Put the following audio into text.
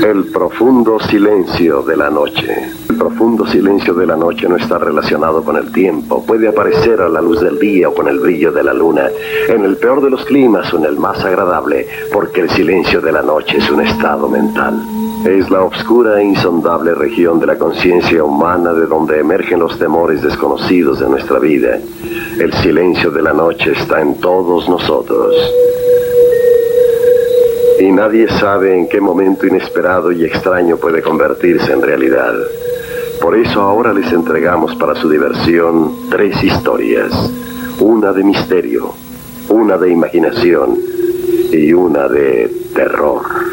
El profundo silencio de la noche. El profundo silencio de la noche no está relacionado con el tiempo. Puede aparecer a la luz del día o con el brillo de la luna, en el peor de los climas o en el más agradable, porque el silencio de la noche es un estado mental. Es la oscura e insondable región de la conciencia humana de donde emergen los temores desconocidos de nuestra vida. El silencio de la noche está en todos nosotros. Y nadie sabe en qué momento inesperado y extraño puede convertirse en realidad. Por eso ahora les entregamos para su diversión 3 historias. Una de misterio, una de imaginación y una de terror.